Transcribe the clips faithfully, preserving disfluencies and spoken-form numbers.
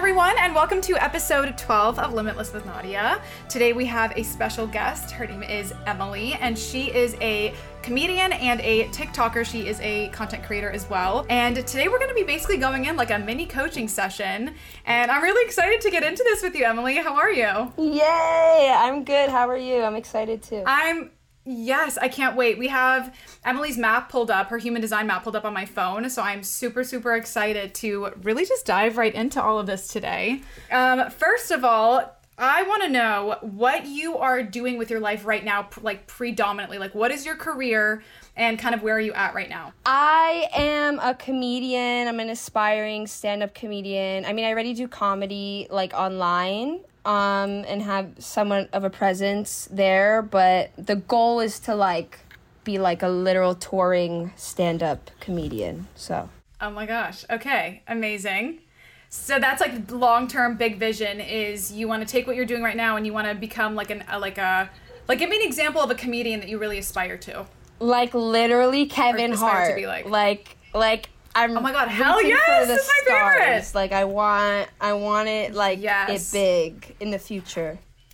everyone, and welcome to episode twelve of Limitless with Nadia. Today we have a special guest. Her name is Emily, and she is a comedian and a TikToker. She is a content creator as well. And today we're going to be basically going in like a mini coaching session. And I'm really excited to get into this with you, Emily. How are you? Yay! I'm good. How are you? I'm excited too. I'm Yes, I can't wait. We have Emily's map pulled up, her human design map pulled up on my phone. So I'm super, super excited to really just dive right into all of this today. Um, first of all, I want to know what you are doing with your life right now, like predominantly. Like, what is your career and kind of where are you at right now? I am a comedian. I'm an aspiring stand-up comedian. I mean, I already do comedy like online. Um, and have somewhat of a presence there, but the goal is to like be like a literal touring stand-up comedian. So. Oh my gosh. Okay. Amazing. So that's like long-term big vision is you want to take what you're doing right now and you want to become like an, a, like a, like give me an example of a comedian that you really aspire to. Like literally Kevin Hart. To be like. Like, like. I'm oh my god, hell yes! For the this is my stars. favorite. Like I want I want it like yes. it big in the future.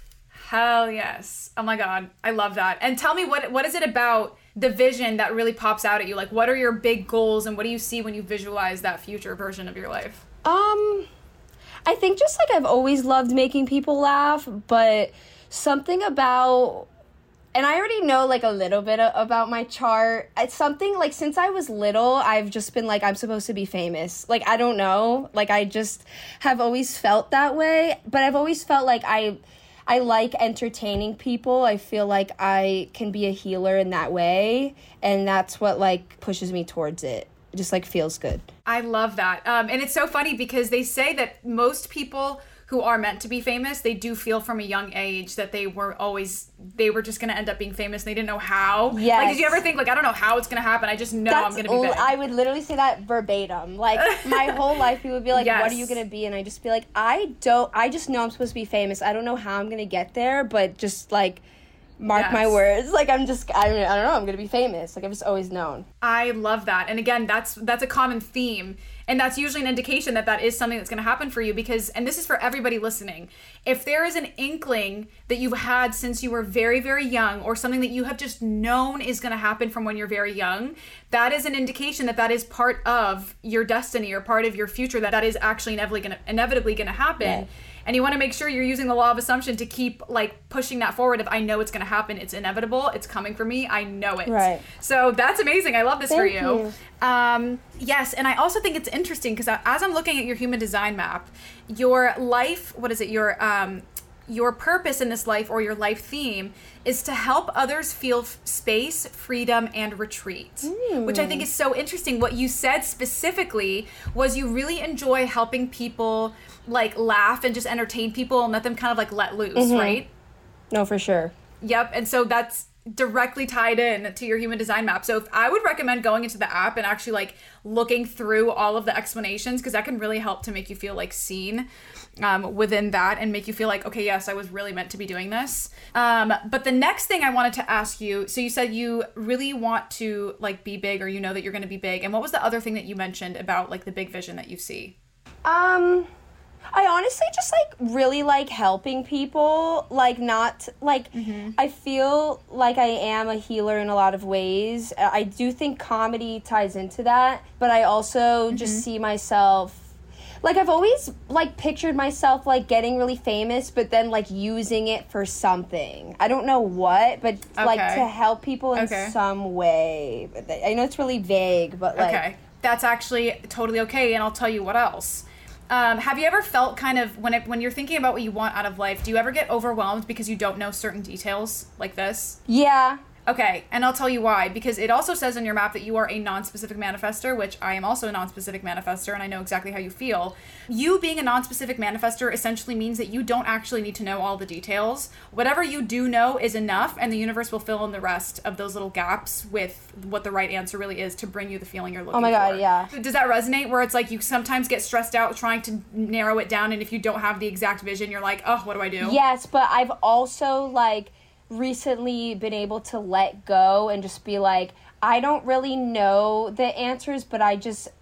Hell yes. Oh my god, I love that. And tell me what what is it about the vision that really pops out at you? Like what are your big goals and what do you see when you visualize that future version of your life? Um I think just like I've always loved making people laugh, but something about and I already know, like, a little bit about my chart. It's something, like, since I was little, I've just been, like, I'm supposed to be famous. Like, I don't know. Like, I just have always felt that way. But I've always felt like I I like entertaining people. I feel like I can be a healer in that way. And that's what, like, pushes me towards it. It just, like, feels good. I love that. Um, and it's so funny because they say that most people who are meant to be famous, they do feel from a young age that they were always, they were just going to end up being famous and they didn't know how. Yes. Like, did you ever think, like, I don't know how it's going to happen, I just know That's, I'm going to be big. I would literally say that verbatim. Like, my whole life, people would be like, yes. What are you going to be? And I just be like, I don't, I just know I'm supposed to be famous. I don't know how I'm going to get there, but just, like, mark yes. my words. Like, I'm just, I don't, I don't know, I'm going to be famous. Like, I've just always known. I love that. And again, that's that's a common theme. And that's usually an indication that that is something that's going to happen for you because, and this is for everybody listening, if there is an inkling that you've had since you were very, very young or something that you have just known is going to happen from when you're very young, that is an indication that that is part of your destiny or part of your future, that that is actually inevitably going to, inevitably going to happen. Yeah. And you want to make sure you're using the law of assumption to keep like pushing that forward. If I know it's going to happen, it's inevitable, it's coming for me, I know it. Right. So that's amazing. I love this Thank for you. you. Um, yes, and I also think it's interesting because as I'm looking at your human design map, your life, what is it, your um, your purpose in this life or your life theme is to help others feel f- space, freedom, and retreat, mm. which I think is so interesting. What you said specifically was you really enjoy helping people like laugh and just entertain people and let them kind of like let loose, mm-hmm. right? No, for sure. Yep, and so that's directly tied in to your human design map. So if I would recommend going into the app and actually like looking through all of the explanations because that can really help to make you feel like seen um, within that and make you feel like, okay, yes, I was really meant to be doing this. Um, but the next thing I wanted to ask you, so you said you really want to like be big or you know that you're going to be big. And what was the other thing that you mentioned about like the big vision that you see? Um... I honestly just, like, really like helping people, like, not, like, mm-hmm. I feel like I am a healer in a lot of ways. I do think comedy ties into that, but I also mm-hmm. just see myself, like, I've always, like, pictured myself, like, getting really famous, but then, like, using it for something. I don't know what, but, okay. like, to help people in okay. some way. I know it's really vague, but, like... Okay, that's actually totally okay, and I'll tell you what else. Um, have you ever felt kind of, when it, when you're thinking about what you want out of life, do you ever get overwhelmed because you don't know certain details like this? Yeah. Okay, and I'll tell you why. Because it also says in your map that you are a non-specific manifestor, which I am also a non-specific manifestor, and I know exactly how you feel. You being a non-specific manifestor essentially means that you don't actually need to know all the details. Whatever you do know is enough, and the universe will fill in the rest of those little gaps with what the right answer really is to bring you the feeling you're looking for. Oh my God, for. yeah. Does that resonate, where it's like you sometimes get stressed out trying to narrow it down, and if you don't have the exact vision, you're like, oh, what do I do? Yes, but I've also, like... recently been able to let go and just be like, I don't really know the answers, but I just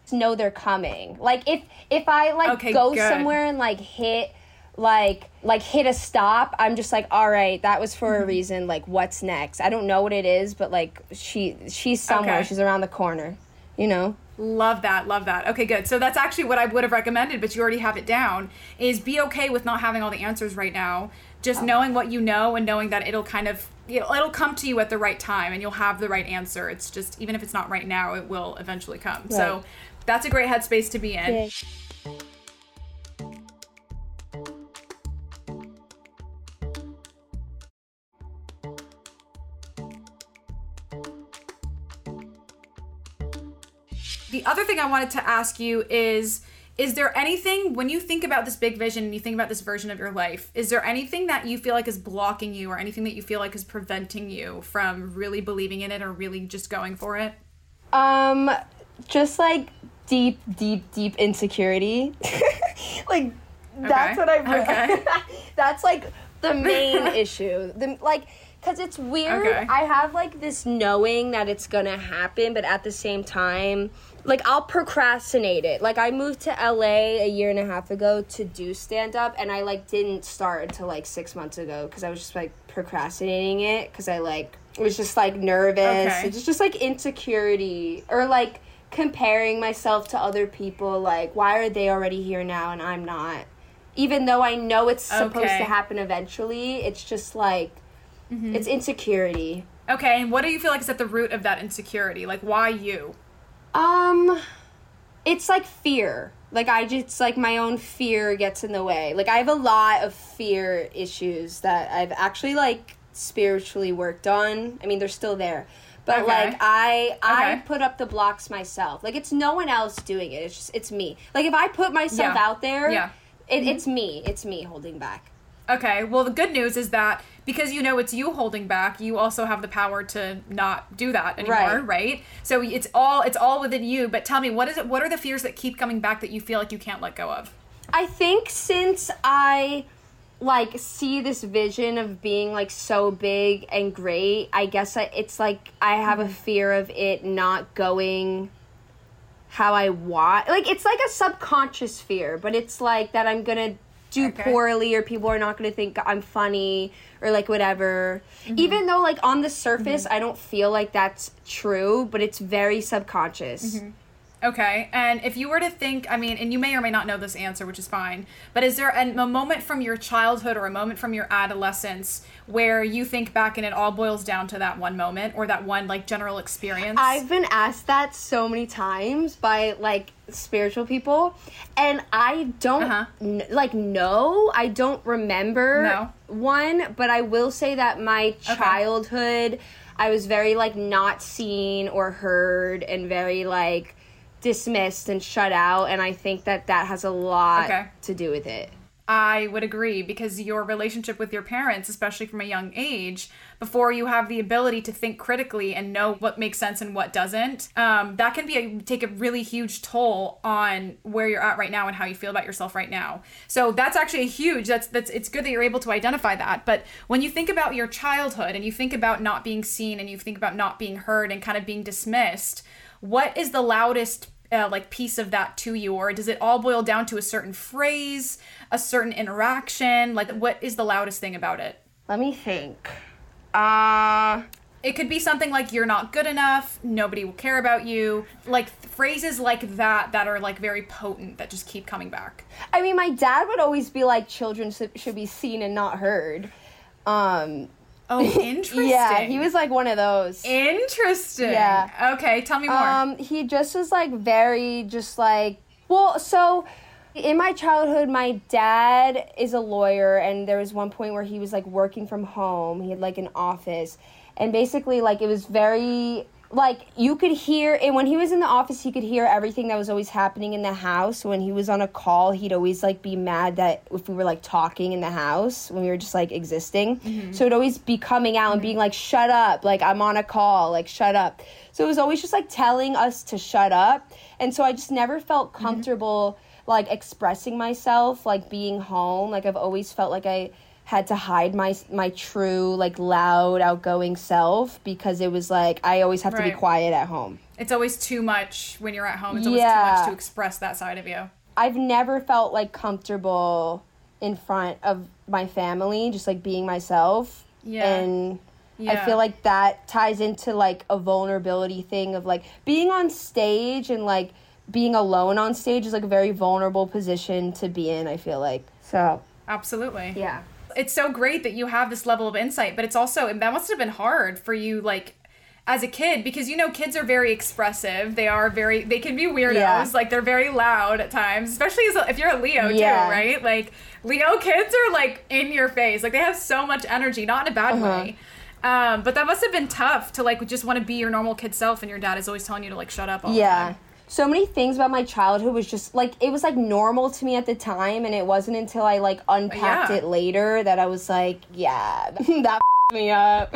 know they're coming. Like if if I like Okay, go good. somewhere and like hit like like hit a stop, I'm just like, all right, that was for Mm-hmm. a reason. Like what's next? I don't know what it is, but like she she's somewhere. Okay. She's around the corner, you know? Love that, love that. Okay, good. So that's actually what I would have recommended, but you already have it down, is be okay with not having all the answers right now. Just Oh. knowing what you know and knowing that it'll kind of, it'll, it'll come to you at the right time and you'll have the right answer. It's just, even if it's not right now, it will eventually come. So Right. that's a great headspace to be in. Yeah. The other thing I wanted to ask you is, is there anything, when you think about this big vision and you think about this version of your life, is there anything that you feel like is blocking you or anything that you feel like is preventing you from really believing in it or really just going for it? Um, just like deep, deep, deep insecurity. Like that's Okay. what I. Okay. That's like the main issue. The like, cause it's weird. Okay. I have like this knowing that it's gonna happen, but at the same time, like I'll procrastinate it. Like I moved to L A a year and a half ago to do stand up, and I like didn't start until like six months ago because I was just like procrastinating it because I like was just like nervous. Okay. It's just like insecurity or like comparing myself to other people. Like why are they already here now and I'm not? Even though I know it's supposed Okay. to happen eventually, it's just like Mm-hmm. it's insecurity. Okay, and what do you feel like is at the root of that insecurity? Like, why you? Um, it's like fear. Like I just like my own fear gets in the way. Like I have a lot of fear issues that I've actually like spiritually worked on. I mean, they're still there. But Okay. like I I Okay. put up the blocks myself. Like it's no one else doing it. It's just it's me. Like if I put myself Yeah. out there, Yeah. it, it's me. It's me holding back. Okay, well, the good news is that because you know it's you holding back, you also have the power to not do that anymore, Right. right? So it's all it's all within you. But tell me, what is it? What are the fears that keep coming back that you feel like you can't let go of? I think since I like see this vision of being like so big and great, I guess I, it's like I have a fear of it not going how I want. Like it's like a subconscious fear, but it's like that I'm gonna do Okay. poorly or people are not gonna think I'm funny or like whatever. Even though like on the surface I don't feel like that's true, but it's very subconscious. Okay, and if you were to think, I mean, and you may or may not know this answer, which is fine, but is there a, a moment from your childhood or a moment from your adolescence where you think back and it all boils down to that one moment or that one, like, general experience? I've been asked that so many times by like spiritual people, and I don't Uh-huh. n- like know. I don't remember No. one, but I will say that my childhood, I was very like not seen or heard, and very like dismissed and shut out, and I think that that has a lot Okay. to do with it. I would agree, because your relationship with your parents, especially from a young age, before you have the ability to think critically and know what makes sense and what doesn't, um, that can be a, take a really huge toll on where you're at right now and how you feel about yourself right now. So that's actually a huge, that's, that's, it's good that you're able to identify that. But when you think about your childhood and you think about not being seen and you think about not being heard and kind of being dismissed, what is the loudest Uh, like piece of that to you, or does it all boil down to a certain phrase, a certain interaction? Like, what is the loudest thing about it? Let me think. Uh It could be something like you're not good enough, nobody will care about you, like phrases like that that are like very potent that just keep coming back. I mean, my dad would always be like, children should should be seen and not heard. Um, Oh, interesting. yeah, he was like one of those. Interesting. Yeah. Okay, tell me more. Um, he just was like very, just like, well, so in my childhood, my dad is a lawyer, and there was one point where he was like working from home. He had like an office, and basically, like, it was very, like, you could hear, and when he was in the office, he could hear everything that was always happening in the house. When he was on a call, he'd always, like, be mad that if we were, like, talking in the house, when we were just, like, existing. Mm-hmm. So it'd always be coming out and being like, shut up, like, I'm on a call, like, shut up. So it was always just, like, telling us to shut up. And so I just never felt comfortable, mm-hmm. like, expressing myself, like, being home. Like, I've always felt like I had to hide my my true, like, loud, outgoing self, because it was like I always have Right. to be quiet at home. It's always too much when you're at home. It's always Yeah. too much to express that side of you. I've never felt like comfortable in front of my family, just like being myself. Yeah. And Yeah. I feel like that ties into like a vulnerability thing of like being on stage, and like being alone on stage is like a very vulnerable position to be in, I feel like. So, Absolutely. yeah. It's so great that you have this level of insight, but it's also, that must have been hard for you, like, as a kid, because, you know, kids are very expressive. They are very, they can be weirdos. Yeah. Like, they're very loud at times, especially as a, if you're a Leo, Yeah. too, right? Like, Leo kids are, like, in your face. Like, they have so much energy, not in a bad Uh-huh. way. Um, but that must have been tough to, like, just want to be your normal kid self, and your dad is always telling you to, like, shut up all Yeah. the time. So many things about my childhood was just like, it was like normal to me at the time, and it wasn't until I like unpacked Yeah. it later that I was like, yeah, that me up.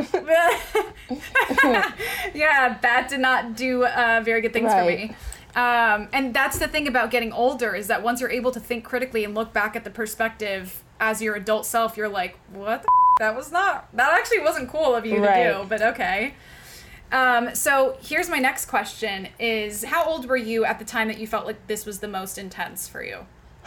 Yeah, that did not do uh, very good things Right. for me. Um, and that's the thing about getting older, is that once you're able to think critically and look back at the perspective as your adult self, you're like, what the f-? That was not, that actually wasn't cool of you Right. to do, but okay. Um, so here's my next question is, how old were you at the time that you felt like this was the most intense for you?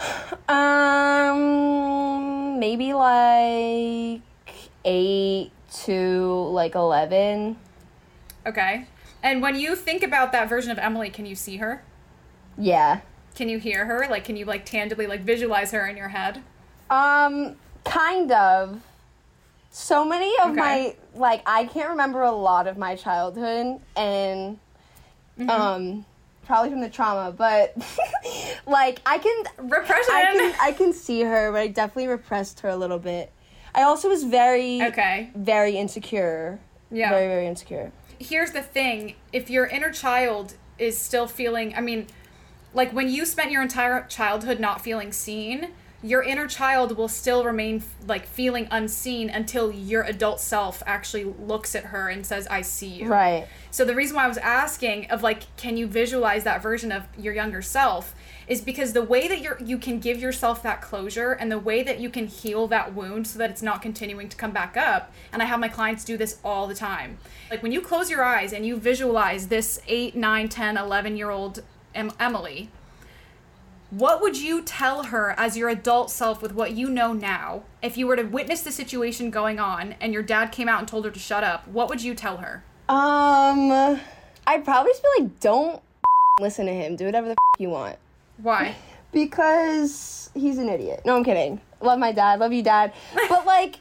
Um, maybe like eight to like eleven. Okay. And when you think about that version of Emily, can you see her? Yeah. Can you hear her? Like, can you like tangibly like visualize her in your head? Um, kind of. So many of Okay. my, like, I can't remember a lot of my childhood, and, Mm-hmm. um, probably from the trauma, but, like, I can, Repression. I can, I can see her, but I definitely repressed her a little bit. I also was very, Okay. very insecure. Yeah. Very, very insecure. Here's the thing. If your inner child is still feeling, I mean, like when you spent your entire childhood not feeling seen, your inner child will still remain like feeling unseen until your adult self actually looks at her and says, I see you. Right. So the reason why I was asking of like, can you visualize that version of your younger self, is because the way that you're, you can give yourself that closure, and the way that you can heal that wound so that it's not continuing to come back up. And I have my clients do this all the time. Like when you close your eyes and you visualize this eight, nine, ten, eleven year old em- Emily, what would you tell her as your adult self with what you know now? If you were to witness the situation going on and your dad came out and told her to shut up, what would you tell her? Um, I'd probably just be like, don't listen to him. Do whatever the you want. Why? Because he's an idiot. No, I'm kidding. Love my dad. Love you, Dad. But, like,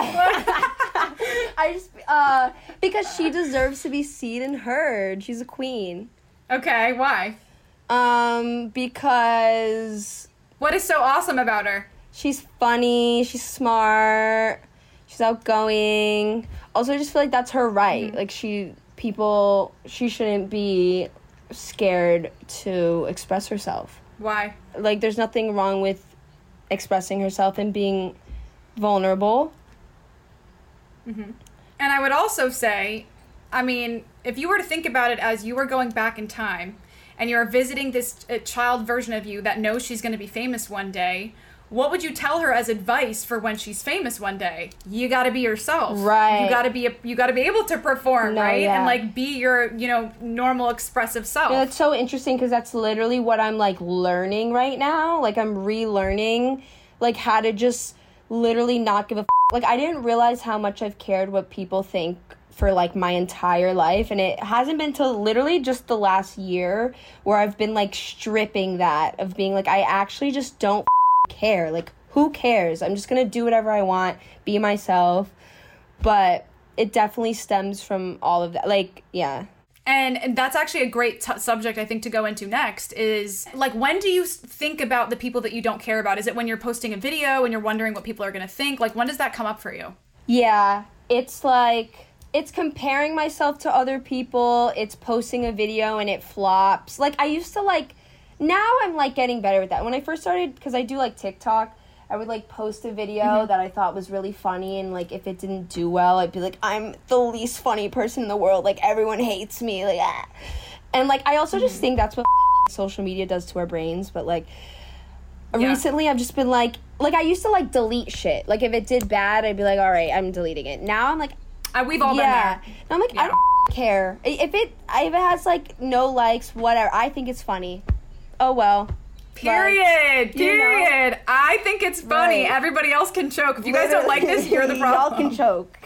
I just, uh, because she deserves to be seen and heard. She's a queen. Okay, why? Um, because What is so awesome about her? she's funny, she's smart, she's outgoing. Also, I just feel like that's her right. Mm-hmm. Like, she, people, she shouldn't be scared to express herself. Why? Like, there's nothing wrong with expressing herself and being vulnerable. And I would also say, I mean, if you were to think about it as you were going back in time and you're visiting this uh, child version of you that knows she's going to be famous one day, what would you tell her as advice for when she's famous one day? You got to be yourself. Right. You got to be a, you got to be able to perform, No, right? yeah. And like be your, you know, normal expressive self. Yeah, it's so interesting because that's literally what I'm, like, learning right now. Like, I'm relearning, like, how to just literally not give a f- Like, I didn't realize how much I've cared what people think for, like, my entire life. And it hasn't been till literally just the last year where I've been, like, stripping that of being, like, I actually just don't f- care. Like, who cares? I'm just gonna do whatever I want, be myself. But it definitely stems from all of that. Like, yeah. And, and that's actually a great t- subject, I think, to go into next is, like, when do you s- think about the people that you don't care about? Is it when you're posting a video and you're wondering what people are going to think? Like, when does that come up for you? Yeah, it's like, it's comparing myself to other people, it's posting a video and it flops. Like, I used to, like, now I'm, like, getting better with that. When I first started, because I do, like, TikTok, I would, like, post a video Mm-hmm. that I thought was really funny, and, like, if it didn't do well, I'd be like, I'm the least funny person in the world. Like, everyone hates me. Like, ah. And, like, I also Mm-hmm. just think that's what social media does to our brains, but, like, Yeah. recently I've just been, like, like, I used to, like, delete shit. Like, if it did bad, I'd be like, all right, I'm deleting it. Now I'm like, Uh, we've all yeah. been there. And I'm like, Yeah. I don't care. If it if it has like no likes, whatever. I think it's funny. Oh well. Period. But, you period. know. I think it's funny. Right. Everybody else can choke. If you guys don't like this, you're the problem. Y'all can choke.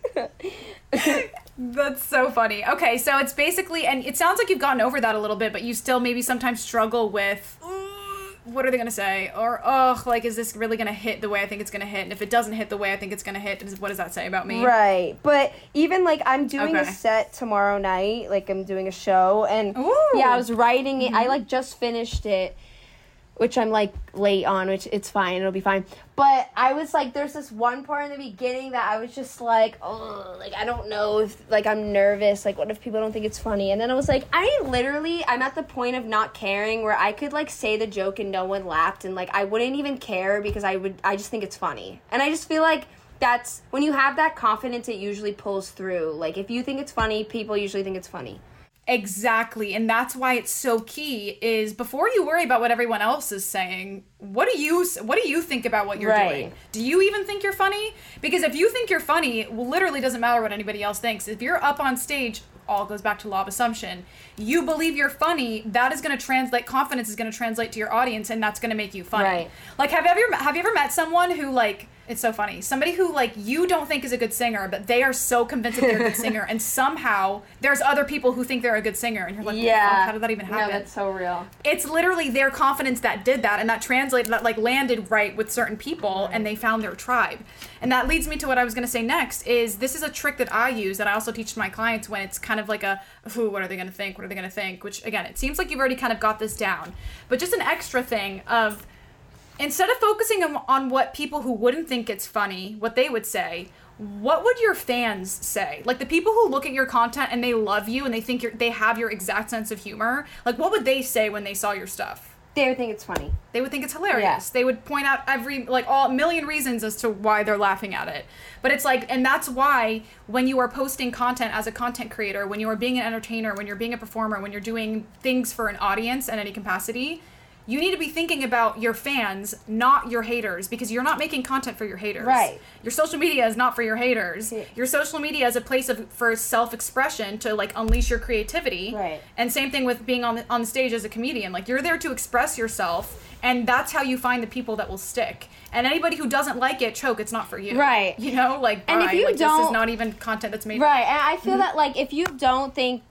That's so funny. Okay, so it's basically, and it sounds like you've gotten over that a little bit, but you still maybe sometimes struggle with, what are they going to say? Or, oh, like, is this really going to hit the way I think it's going to hit? And if it doesn't hit the way I think it's going to hit, what does that say about me? Right. But even, like, I'm doing Okay. a set tomorrow night. Like, I'm doing a show. And, Ooh. yeah, I was writing it. Mm-hmm. I, like, just finished it, which I'm, like, late on, which it's fine. It'll be fine. But I was, like, there's this one part in the beginning that I was just, like, oh, like, I don't know if, like, I'm nervous. Like, what if people don't think it's funny? And then I was, like, I literally, I'm at the point of not caring where I could, like, say the joke and no one laughed. And, like, I wouldn't even care because I would, I just think it's funny. And I just feel like that's, when you have that confidence, it usually pulls through. Like, if you think it's funny, people usually think it's funny. Exactly. And that's why it's so key is before you worry about what everyone else is saying, what do you what do you think about what you're Right. doing? Do you even think you're funny? Because if you think you're funny, it literally doesn't matter what anybody else thinks. If you're up on stage, all goes back to law of assumption. You believe you're funny, that is going to translate, confidence is going to translate to your audience, and that's going to make you funny. Right. Like, have you ever have you ever met someone who, like, it's so funny. Somebody who, like, you don't think is a good singer, but they are so convinced that they're a good singer, and somehow there's other people who think they're a good singer, and you're like, Yeah. "Fuck, how did that even happen?" No, that's so real. It's literally their confidence that did that, and that translated, that, like, landed right with certain people, and they found their tribe. And that leads me to what I was going to say next, is this is a trick that I use, that I also teach to my clients when it's kind of like a, ooh, what are they going to think? What are they going to think? Which, again, it seems like you've already kind of got this down. But just an extra thing of, instead of focusing on, on what people who wouldn't think it's funny, what they would say, what would your fans say? Like, the people who look at your content and they love you and they think you're, they have your exact sense of humor, like, what would they say when they saw your stuff? They would think it's funny. They would think it's hilarious. Yeah. They would point out every, like, all million reasons as to why they're laughing at it. But it's like, and that's why when you are posting content as a content creator, when you are being an entertainer, when you're being a performer, when you're doing things for an audience in any capacity, you need to be thinking about your fans, not your haters, because you're not making content for your haters. Right. Your social media is not for your haters. Yeah. Your social media is a place of for self-expression, to, like, unleash your creativity. Right. And same thing with being on the, on the stage as a comedian. Like, you're there to express yourself, and that's how you find the people that will stick. And anybody who doesn't like it, choke, it's not for you. Right. You know, like, And if bye. you Like, this is don't- not even content that's made. Right, and I feel that, like, if you don't think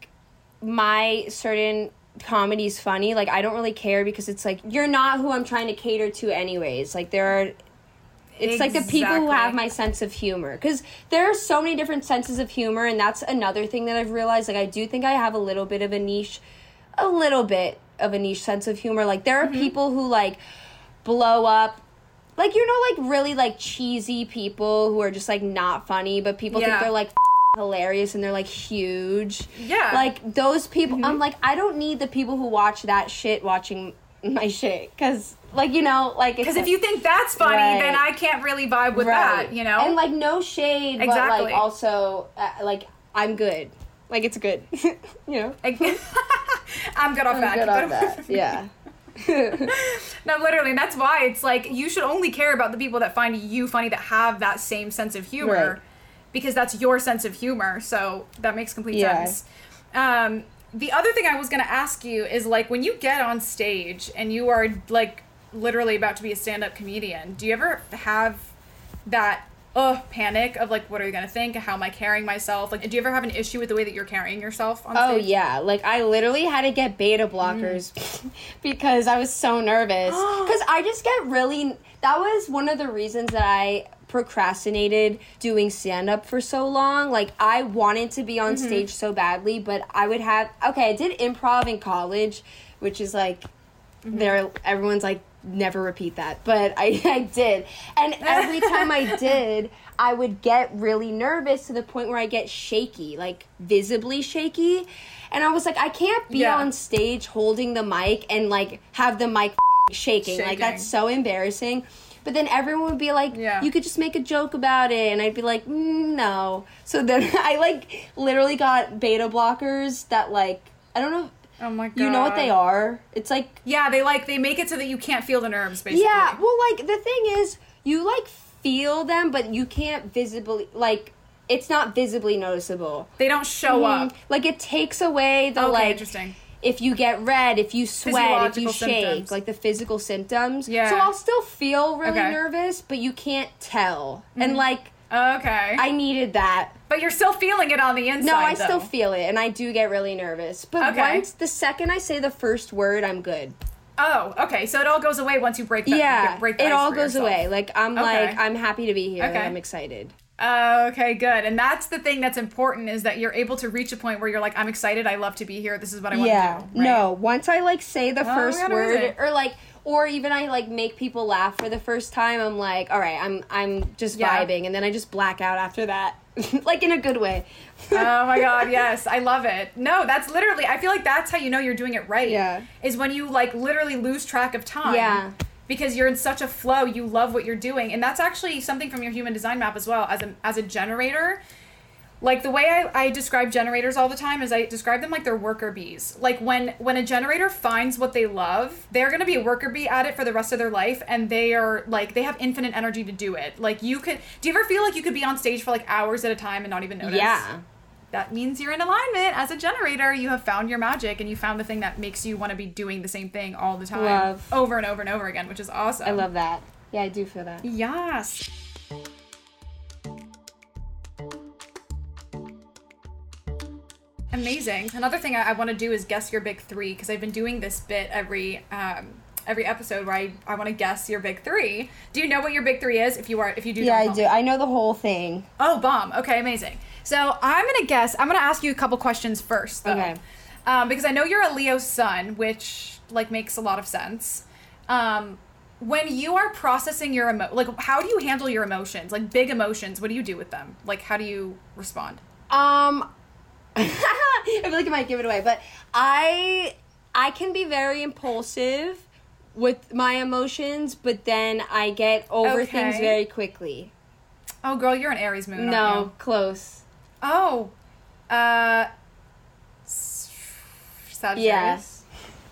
my certain comedy's funny, like, I don't really care, because it's like, you're not who I'm trying to cater to anyways. Like, there are, it's like the people who Exactly. have my sense of humor, because there are so many different senses of humor, and that's another thing that I've realized. Like, I do think I have a little bit of a niche, a little bit of a niche sense of humor. Like, there are Mm-hmm. people who, like, blow up, like, you know, like, really, like, cheesy people who are just, like, not funny, but people Yeah. think they're, like, hilarious and they're, like, huge. Yeah. Like, those people, I'm like, I don't need the people who watch that shit watching my shit, because, like, you know, like, Because if you think that's funny, Right. then I can't really vibe with Right. that, you know? And, like, no shade, but, Exactly. like, also, uh, like, I'm good. Like, it's good. you know? Like, I'm good off I'm that. good Keep on it- that. Yeah. No, literally, and that's why it's like, you should only care about the people that find you funny, that have that same sense of humor, Right. because that's your sense of humor. So that makes complete Yeah. sense. Um, the other thing I was going to ask you is, like, when you get on stage and you are, like, literally about to be a stand-up comedian, do you ever have that uh panic of, like, what are you gonna think? How am I carrying myself? Like, do you ever have an issue with the way that you're carrying yourself on Oh stage? yeah, like, I literally had to get beta blockers because I was so nervous. Because I just get really. That was one of the reasons that I procrastinated doing stand up for so long. Like, I wanted to be on stage so badly, but I would have. Okay, I did improv in college, which is like, there. Everyone's like, never repeat that, but I, I did, and every time I did, I would get really nervous to the point where I get shaky, like visibly shaky, and I was like, I can't be Yeah. on stage holding the mic and, like, have the mic shaking. Like, Shaking. that's so embarrassing. But then everyone would be like, Yeah. you could just make a joke about it, and I'd be like, mm, no. So then I, like, literally got beta blockers that, like, I don't know. Oh my god. You know what they are? It's like, Yeah, they like they make it so that you can't feel the nerves, basically. yeah, well, like, the thing is, you, like, feel them, but you can't visibly, like, it's not visibly noticeable. They don't show Mhm. up. Like, it takes away the, Okay, like... interesting. If you get red, if you sweat, if you Physiological shake, symptoms. like the physical symptoms. Yeah. So I'll still feel really Okay. nervous, but you can't tell. And, Mhm. like... Okay. I needed that. But you're still feeling it on the inside, No, I though. still feel it, and I do get really nervous. But Okay. once, the second I say the first word, I'm good. Oh, okay. So it all goes away once you break the Yeah, break the it ice all for goes yourself. away. Like, I'm Okay. like, I'm happy to be here. Okay. I'm excited. Uh, okay, good. And that's the thing that's important is that you're able to reach a point where you're like, I'm excited. I love to be here. This is what I want Yeah, to do. Right? no. Once I, like, say the Oh, first God, word, amazing. or, like... Or even I, like, make people laugh for the first time, I'm like, all right, I'm I'm just Yeah. vibing, and then I just black out after that. Like, in a good way. Oh my God, yes. I love it. No, that's literally, I feel like that's how you know you're doing it right. Yeah. Is when you, like, literally lose track of time. Yeah. Because you're in such a flow, you love what you're doing. And that's actually something from your human design map as well. As a, as a generator, like the way I, I describe generators all the time is I describe them like they're worker bees. Like when, when a generator finds what they love, they're going to be a worker bee at it for the rest of their life. And they are like, they have infinite energy to do it. Like you could, do you ever feel like you could be on stage for like hours at a time and not even notice? Yeah. That means you're in alignment. As a generator, you have found your magic and you found the thing that makes you want to be doing the same thing all the time. Love. Over and over and over again, which is awesome. I love that. Yeah, I do feel that. Yes. Amazing. Another thing I, I want to do is guess your big three, because I've been doing this bit every um, every episode where I, I want to guess your big three. Do you know what your big three is? If you are, if you do, Yeah, don't I tell do. me. I know the whole thing. Oh, bomb. Okay, amazing. So I'm gonna guess. I'm gonna ask you a couple questions first, though. Okay. Um, because I know you're a Leo sun, which like makes a lot of sense. Um, when you are processing your emo, like how do you handle your emotions? Like big emotions, what do you do with them? Like how do you respond? Um, I feel like I might give it away, but I I can be very impulsive with my emotions, but then I get over Okay. things very quickly. Oh, girl, you're an Aries moon. No, Aren't you? close. Oh, uh, s- Sagittarius. Yes.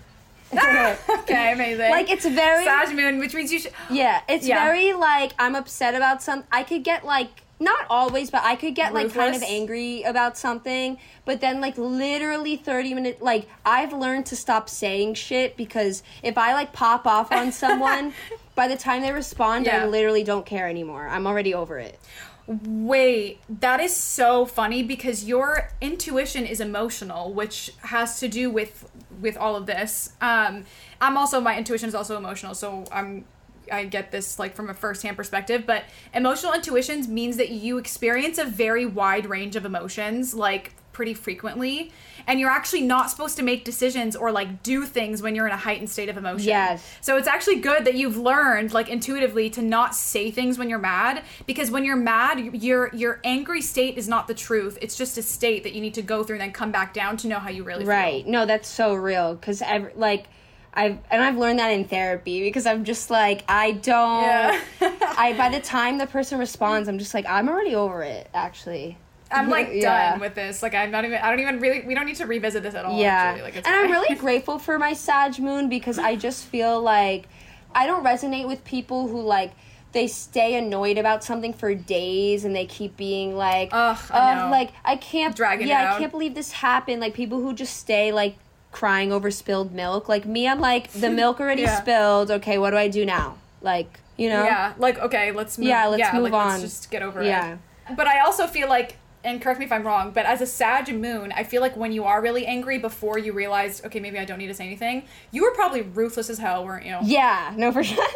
Okay, amazing. Like, it's very... Sag moon, which means you should. Yeah, it's Yeah. very, like, I'm upset about something. I could get, like, not always, but I could get, like, kind of Ruthless? angry about something. But then, like, literally thirty minutes, like, I've learned to stop saying shit because if I, like, pop off on someone, by the time they respond, Yeah. I literally don't care anymore. I'm already over it. Wait, that is so funny because your intuition is emotional, which has to do with with all of this. Um, I'm also my intuition is also emotional, so I'm I get this like from a first-hand perspective. But emotional intuitions means that you experience a very wide range of emotions, like pretty frequently, and you're actually not supposed to make decisions or like do things when you're in a heightened state of emotion. Yes. So it's actually good that you've learned like intuitively to not say things when you're mad, because when you're mad, your your angry state is not the truth. It's just a state that you need to go through and then come back down to know how you really Right. feel. No, that's so real. Because, like, I've... And I've learned that in therapy because I'm just, like, I don't... Yeah. I by the time the person responds, I'm just like, I'm already over it, actually. I'm like Yeah. done with this. Like I'm not even I don't even really we don't need to revisit this at all. Yeah. Actually. Like, it's and I'm fine. really grateful for my Sag moon because I just feel like I don't resonate with people who like they stay annoyed about something for days and they keep being like, Ugh, I know. like I can't Dragging it yeah, out. I can't believe this happened. Like people who just stay like crying over spilled milk. Like me, I'm like the milk already Yeah. spilled. Okay, what do I do now? Like, you know? Yeah, like okay, let's move. Yeah, let's move like, on. Let's just get over Yeah. it. But I also feel like, and correct me if I'm wrong, but as a Sag moon, I feel like when you are really angry before you realize, okay, maybe I don't need to say anything, you were probably ruthless as hell, weren't you? Yeah, no, for sure.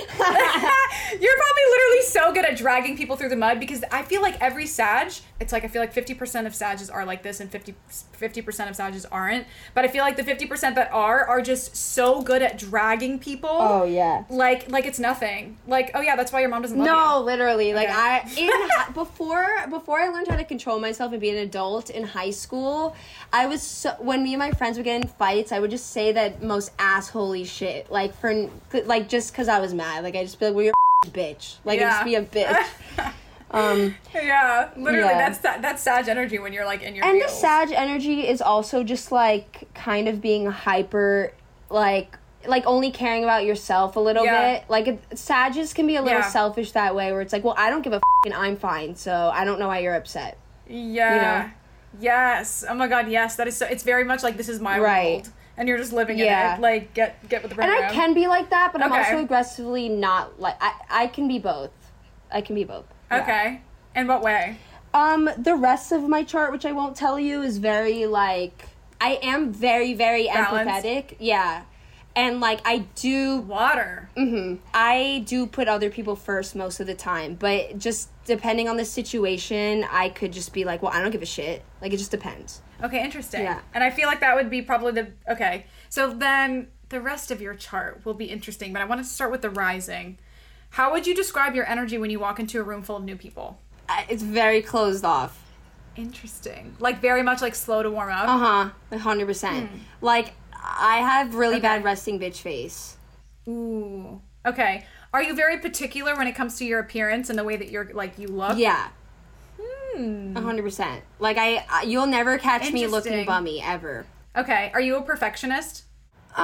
You're probably literally so good at dragging people through the mud, because I feel like every Sag, it's like I feel like fifty percent of Sages are like this and fifty percent of Sages aren't. But I feel like the fifty percent that are are just so good at dragging people. Oh, yeah. Like like it's nothing. Like, oh yeah, that's why your mom doesn't love you. No, literally. Like Okay. I in hi- before before I learned how to control myself and be an adult in high school, I was so, when me and my friends would get in fights, I would just say that most assholey shit. Like for like just cuz I was mad. Like I just be like, "Well, you're a bitch." Like I just be a bitch. Um Yeah, literally, Yeah. that's that, that's Sag energy when you're like in your and the feels. Sag energy is also just like kind of being hyper like like only caring about yourself a little Yeah. bit. Like it, Sagittarius can be a little Yeah. selfish that way, where it's like, well, I don't give a f- and I'm fine, so I don't know why you're upset. Yeah. You know? Yes. Oh my god, yes. That is so it's very much like this is my Right. world. And you're just living Yeah. in it. Like get get with the And program. I can be like that, but I'm Okay. also aggressively not like I. I can be both. I can be both. Yeah. Okay. In what way? Um, the rest of my chart, which I won't tell you, is very like I am very very Balanced. empathetic. Yeah, and like I do. Water. hmm I do put other people first most of the time, but just depending on the situation, I could just be like, well, I don't give a shit. Like it just depends. Okay, interesting. Yeah. And I feel like that would be probably the okay. So then the rest of your chart will be interesting, but I wanted to start with the rising. How would you describe your energy when you walk into a room full of new people? I, it's very closed off. Interesting. Like very much like slow to warm up. Uh huh. A hundred percent. Like I have really Okay. bad resting bitch face. Ooh. Okay. Are you very particular when it comes to your appearance and the way that you're like you look? Yeah. Hmm. A hundred percent. Like I, I, you'll never catch me looking Interesting. bummy ever. Okay. Are you a perfectionist? Uh,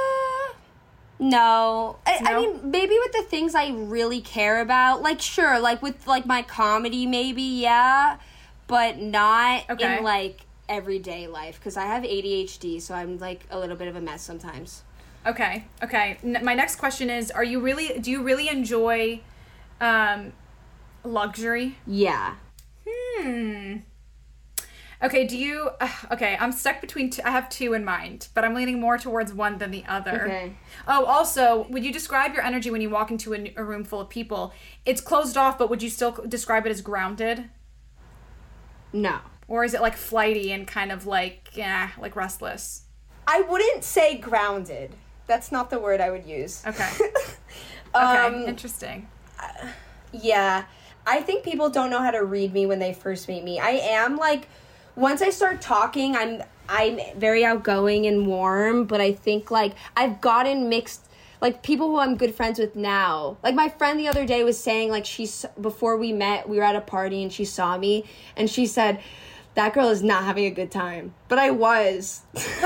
no. I, I No? mean, maybe with the things I really care about, like sure, like with like my comedy, maybe yeah, but not Okay. in like everyday life because I have A D H D, so I'm like a little bit of a mess sometimes. Okay. Okay. N- my next question is: Are you really? Do you really enjoy um, luxury? Yeah. Hmm. Okay. Do you? Uh, okay. I'm stuck between. Two, I have two in mind, but I'm leaning more towards one than the other. Okay. Oh, also, would you describe your energy when you walk into a, a room full of people? It's closed off, but would you still describe it as grounded, No. or is it like flighty and kind of like yeah, like restless? I wouldn't say grounded. That's not the word I would use. Okay. um, Okay. Interesting. Yeah. I think people don't know how to read me when they first meet me. I am like once I start talking, I'm I'm very outgoing and warm, but I think like I've gotten mixed like people who I'm good friends with now. Like my friend the other day was saying like she's before we met, we were at a party and she saw me and she said that girl is not having a good time. But I was.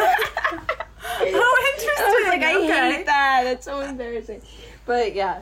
Oh, interesting. I was like, I okay. hate that. That's so embarrassing. But yeah.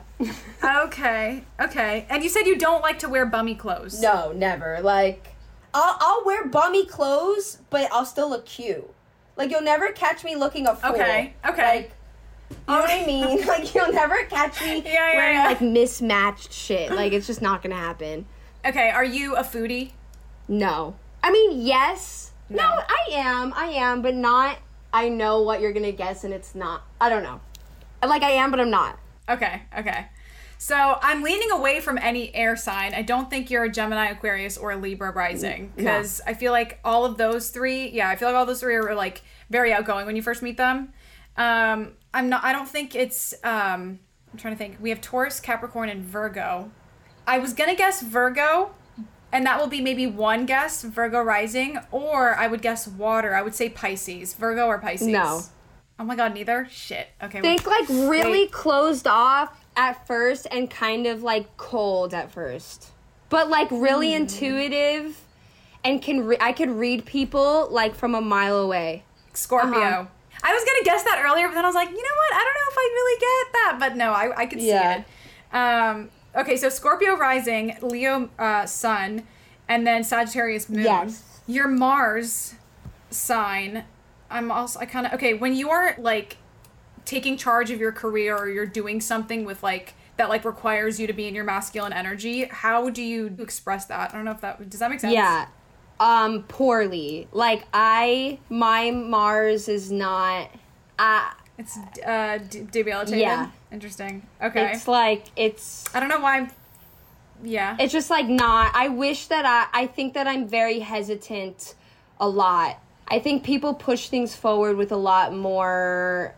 Okay. Okay. And you said you don't like to wear bummy clothes. No, never. Like, I'll I'll wear bummy clothes, but I'll still look cute. Like, you'll never catch me looking a fool. Okay, okay. Like, you know what I mean? Like, you'll never catch me Yeah, yeah, wearing, yeah. like, mismatched shit. Like, it's just not gonna happen. Okay. Are you a foodie? No. I mean, yes. No, No. I am. I am, but not, I know what you're gonna guess, and it's not. I don't know. Like, I am, but I'm not. Okay. Okay. So I'm leaning away from any air sign. I don't think you're a Gemini, Aquarius, or a Libra rising because I feel like all of those three. Yeah, I feel like all those three are like very outgoing when you first meet them. Um, I'm not. I don't think it's. Um, I'm trying to think. We have Taurus, Capricorn, and Virgo. I was gonna guess Virgo, and that will be maybe one guess, Virgo rising, or I would guess water. I would say Pisces, Virgo or Pisces. No. Oh my God, neither. Shit. Okay. Think, like, really Wait. closed off at first and kind of, like, cold at first. But, like, really Hmm. intuitive and can re- I could read people, like, from a mile away. Scorpio. Uh-huh. I was gonna guess that earlier, but then I was like, you know what? I don't know if I really get that, but no, I I could see Yeah. it. Um. Okay, so Scorpio rising, Leo uh, sun, and then Sagittarius moon. Yes. Your Mars sign. I'm also I kind of okay when you're like taking charge of your career or you're doing something with like that like requires you to be in your masculine energy. How do you express that? I don't know if that does that make sense. Yeah. Um, poorly. Like, I, my Mars is not, uh, It's uh d- debilitated. Yeah. Interesting. Okay. it's like, it's, I don't know why I'm. Yeah. it's just like not, I wish that I, I think that I'm very hesitant a lot. I think people push things forward with a lot more,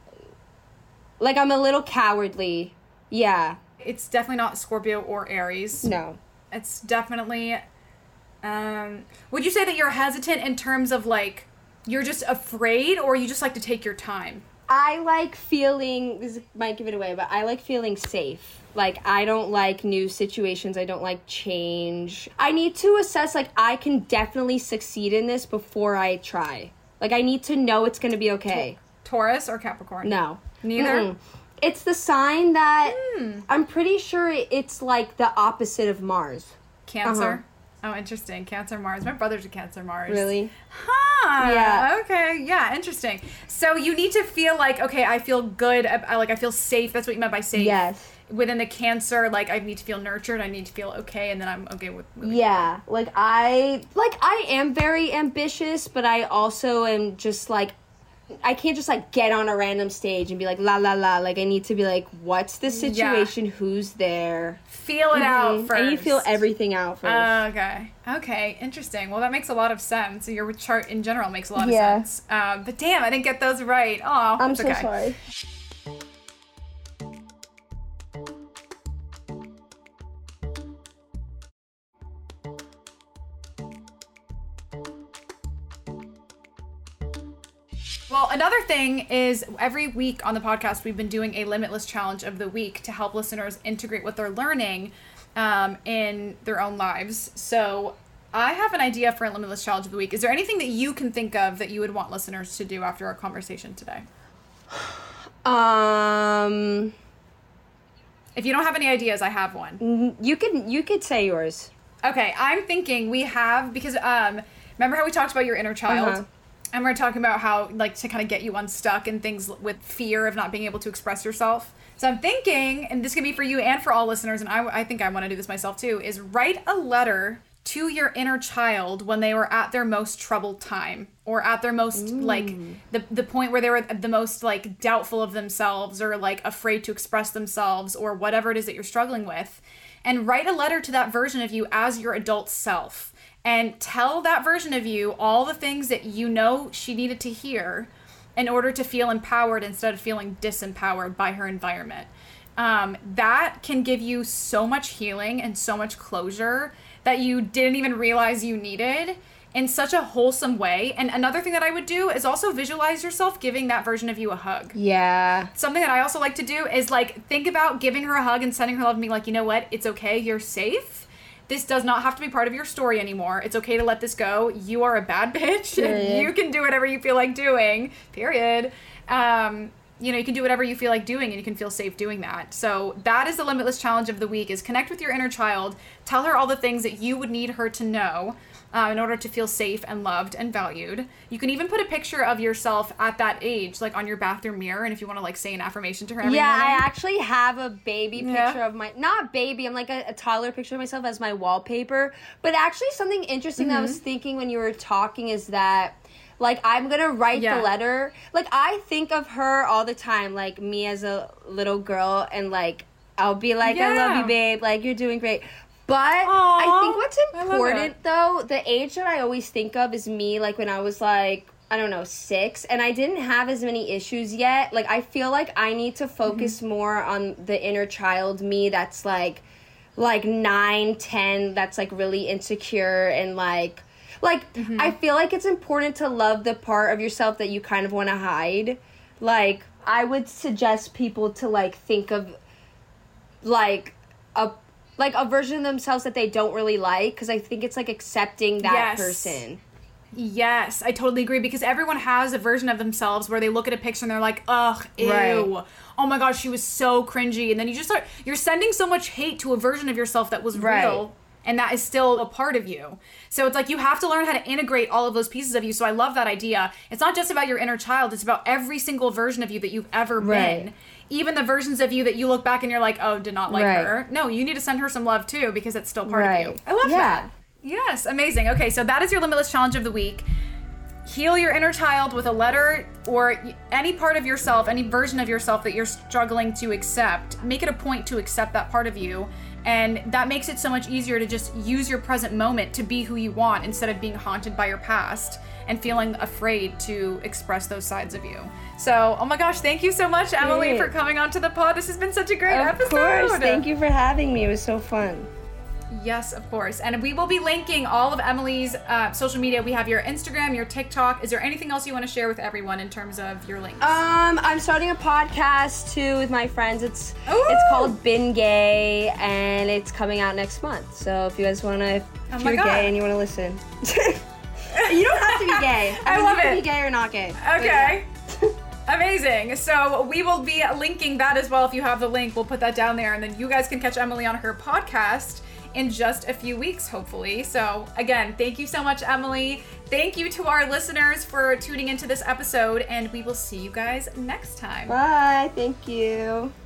like, I'm a little cowardly. Yeah. It's definitely not Scorpio or Aries. No. It's definitely. Um, would you say that you're hesitant in terms of like you're just afraid, or you just like to take your time? I like feeling, this might give it away, but I like feeling safe. Like, I don't like new situations. I don't like change. I need to assess, like, I can definitely succeed in this before I try. Like, I need to know it's going to be okay. Taurus or Capricorn? No. Neither? Mm-mm. It's the sign that Hmm. I'm pretty sure it's like the opposite of Mars. Cancer. Uh-huh. Oh, interesting. Cancer Mars. My brother's a Cancer Mars. Really? Huh. Yeah. Okay. Yeah. Interesting. So you need to feel like, okay, I feel good. I, like I feel safe. That's what you meant by safe. Yes. Within the Cancer, like I need to feel nurtured. I need to feel okay, and then I'm okay with. Moving Yeah. on. Like I like I am very ambitious, but I also am just like I can't just like get on a random stage and be like la la la. Like I need to be like, what's the situation? Yeah. Who's there? Feel it mm-hmm. out first. And you feel everything out first. Uh, okay. Okay. Interesting. Well, that makes a lot of sense. Your chart in general makes a lot of yeah. sense. Um, but damn, I didn't get those right. Oh, I'm so okay. sorry. Well, another thing is every week on the podcast, we've been doing a Limitless Challenge of the Week to help listeners integrate what they're learning um, in their own lives. So I have an idea for a Limitless Challenge of the Week. Is there anything that you can think of that you would want listeners to do after our conversation today? Um, if you don't have any ideas, I have one. You could you could say yours. Okay, I'm thinking we have, because um, remember how we talked about your inner child? Uh-huh. And we're talking about how, like, to kind of get you unstuck and things with fear of not being able to express yourself. So I'm thinking, and this can be for you and for all listeners, and I, I think I want to do this myself too, is write a letter to your inner child when they were at their most troubled time, or at their most, Ooh. like, the, the point where they were the most, like, doubtful of themselves, or, like, afraid to express themselves, or whatever it is that you're struggling with. And write a letter to that version of you as your adult self. And tell that version of you all the things that you know she needed to hear in order to feel empowered instead of feeling disempowered by her environment. Um, that can give you so much healing and so much closure that you didn't even realize you needed in such a wholesome way. And another thing that I would do is also visualize yourself giving that version of you a hug. Yeah. Something that I also like to do is, like, think about giving her a hug and sending her love and being like, you know what? It's okay. You're safe. This does not have to be part of your story anymore. It's okay to let this go. You are a bad bitch. Period. You can do whatever you feel like doing. Period. Um, you know, you can do whatever you feel like doing, and you can feel safe doing that. So that is the Limitless Challenge of the Week, is connect with your inner child. Tell her all the things that you would need her to know uh, in order to feel safe and loved and valued. You can even put a picture of yourself at that age, like on your bathroom mirror, and if you want to, like, say an affirmation to her every yeah, morning. I actually have a baby picture yeah. of my, not baby, I'm like a, a toddler picture of myself as my wallpaper. But actually something interesting mm-hmm. that I was thinking when you were talking is that, like, I'm gonna write yeah. the letter. Like, I think of her all the time, like, me as a little girl, and, like, I'll be like, yeah. I love you, babe, like, you're doing great. But Aww, I think what's important, though, the age that I always think of is me, like, when I was, like, I don't know, six, and I didn't have as many issues yet. Like, I feel like I need to focus mm-hmm. more on the inner child me that's, like, like, nine, ten, that's, like, really insecure and, like, like, mm-hmm. I feel like it's important to love the part of yourself that you kind of want to hide. Like, I would suggest people to, like, think of, like, a like a version of themselves that they don't really like, because I think it's like accepting that yes. person. Yes, I totally agree, because everyone has a version of themselves where they look at a picture and they're like, ugh, ew, right. oh my gosh, she was so cringy, and then you just start, you're sending so much hate to a version of yourself that was right. real, and that is still a part of you. So it's like you have to learn how to integrate all of those pieces of you. So I love that idea. It's not just about your inner child, it's about every single version of you that you've ever right. been. Even the versions of you that you look back and you're like, oh, did not like right. her. No, you need to send her some love too, because it's still part right. of you. I love yeah. that. Yes, amazing. Okay, so that is your Limitless Challenge of the Week. Heal your inner child with a letter, or any part of yourself, any version of yourself that you're struggling to accept. Make it a point to accept that part of you. And that makes it so much easier to just use your present moment to be who you want, instead of being haunted by your past and feeling afraid to express those sides of you. So, oh my gosh, thank you so much, Emily, Great. for coming onto the pod. This has been such a great of episode. Of course, thank you for having me. It was so fun. Yes, of course. And we will be linking all of Emily's uh, social media. We have your Instagram, your TikTok. Is there anything else you want to share with everyone in terms of your links? Um, I'm starting a podcast too with my friends. It's Ooh. It's called Been Gay, and it's coming out next month. So if you guys want to, if oh you're God. gay and you want to listen, you don't have to be gay. I, I mean, love you it. can be gay or not gay. Okay. Amazing. So we will be linking that as well. If you have the link, we'll put that down there. And then you guys can catch Emily on her podcast in just a few weeks, hopefully. So again, thank you so much, Emily. Thank you to our listeners for tuning into this episode, and we will see you guys next time. Bye. Thank you.